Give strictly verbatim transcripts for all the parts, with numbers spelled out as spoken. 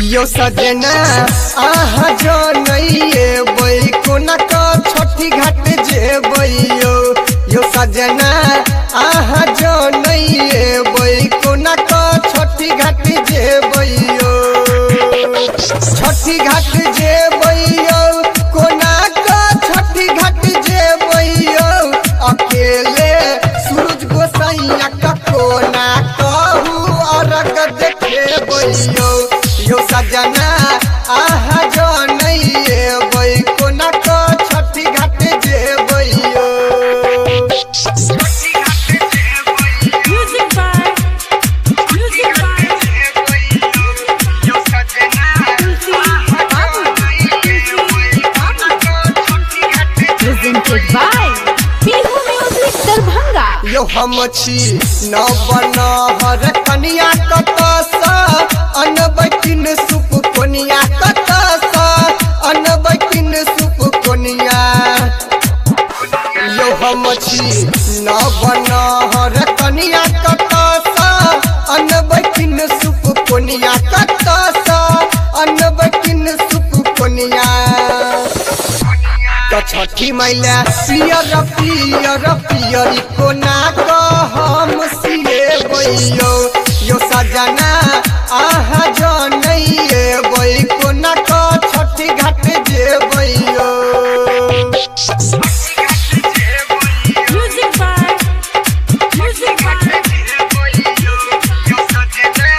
यो सजना आहा जनइए बई कोना का छठी घाट जेबइयो यो सजना आहा जनइए बई कोना का छठी घाट जेबइयो छठी घाट जेबइयो कोना का छठी घाट जेबइयो अकेले सूरज गोसाइया का कोना कहू अरग देखेबइयो यो सजना आहा जनइए बई कोना का छठी घाट जेबइयो Music by Music by यो सजना presented by Bihu Music Darbhanga यो हम छी नवनहर कनिया कतस अनबकिन सुप कोनिया कतस अनबकिन सुप कोनिया यो हम छी नवनहर कनिया कतस अनबकिन सुप कोनिया कतस अनबकिन सुप कोनिया तो छठी मैला पियर पियर पियर कोना हम सिए बइयो यो सजना आहा जनइए बई कोना का छठी घाट जेबइयो Music by Music by यो सजना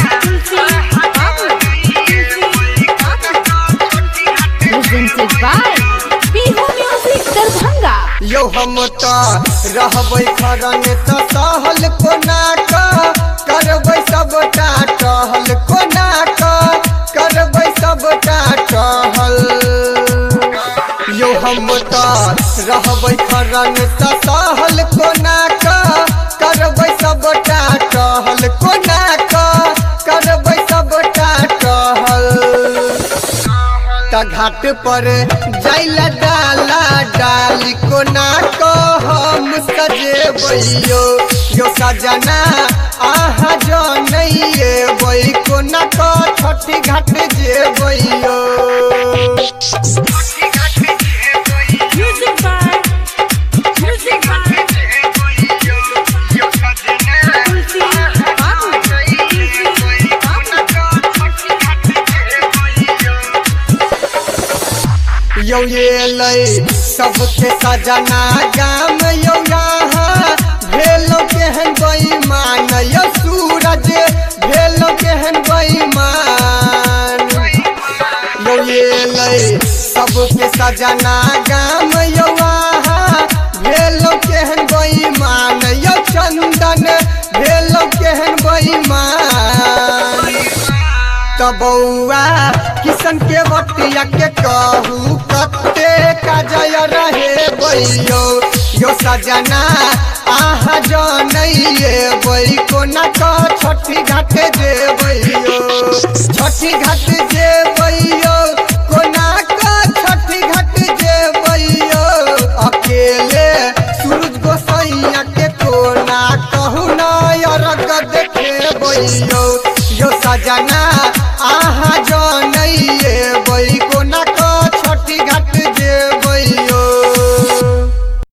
presented by Bihu Music Darbhanga यो हम तो रहबै खरन तो सहल कोना का करबै सबटा टहल कोना का करबै सबटा टहल यो हम तो रहबै खरन तो सहल कोना का करबै सबटा टहल कोना का करबै सबटा टहल त घाट पर जाइला डाला डाली कोना को हम सजेबइयो यो सजना आहा जनइए बई कोना को छठी घाट जेबइयो Music by Music by यो सजना यो ये लई सबके सजना गाम यो यहाँ भेलो केहन बेईमान यो सूरज भेलो केहन बेईमान यो ये लई सबके सजना गाम यो यहाँ भेलो केहन बेईमान यो चंदन भेलो केहन बेईमान तो बउआ किशन के बतिया के कहू कते का जय रहे बइयो यो सजना आहा जनइए बई कोना का छठी घाट जेबइयो छठी घाट जेबइयो कोना का छठी घाट जेबइयो अकेले सूरज गोसाइया के कोना कहू न अरग देखेबइयो यो सजना